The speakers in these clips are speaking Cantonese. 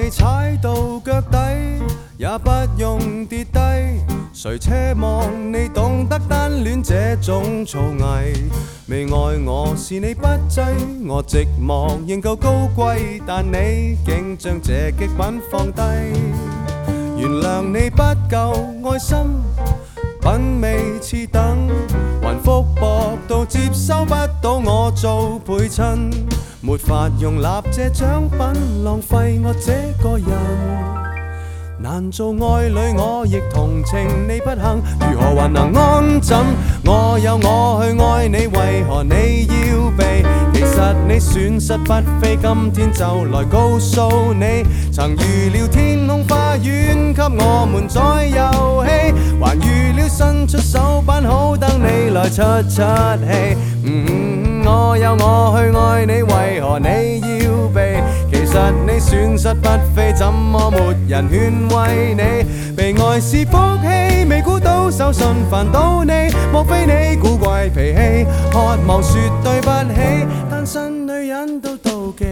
你踩到腳底，也不用跌低。誰奢望你懂得單戀這種造藝？未愛我是你不濟，我寂寞仍夠高貴，但你竟將這極品放低。原諒你不夠愛心，品味次等，還福薄到接收不到我做陪襯，沒法容納這獎品浪費我這個人。難做愛侶，我亦同情你不幸，如何還能安枕？我有我去愛你，為何你要避？其實你損失不菲，今天就來告訴你，曾預料天空花園給我們在遊戲，還預料伸出手板好等你來出氣。我有我去愛你，為何你要避？其實你損失不菲，怎麼沒人勸慰你？被愛是福氣，未估到手信煩到你，莫非你古怪脾氣，渴望說對不起，單身女人都妒忌。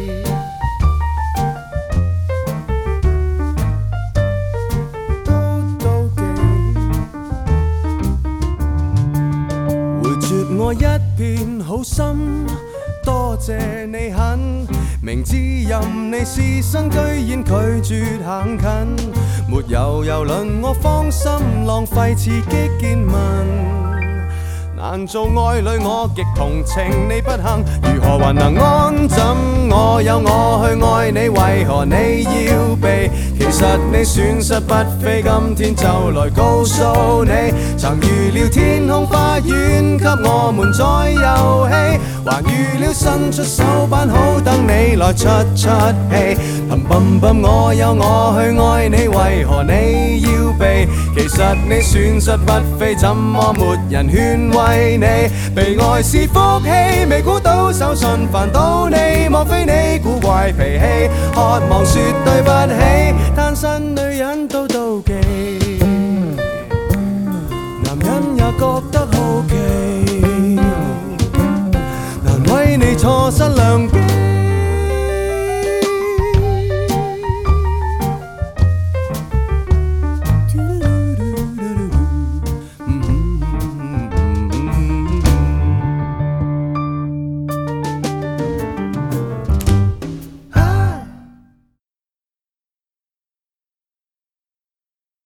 我一片好心，多謝你肯，明知任你試身，居然拒絕行近，沒有遊輪我芳心浪費刺激見聞。難做愛侶，我極同情你不幸，如何還能安枕？我有我去愛你，為何你要避？其實你損失不菲，今天就來告訴你，曾預料天空花園給我們在遊戲，還預料伸出手板好等你來出氣。我有我去愛你，為何你要避？其實你損失不菲，怎麼沒人勸慰你？被愛是福氣，未估到手信煩到你，莫非你古怪脾氣，渴望說對不起，單身女人都妒忌。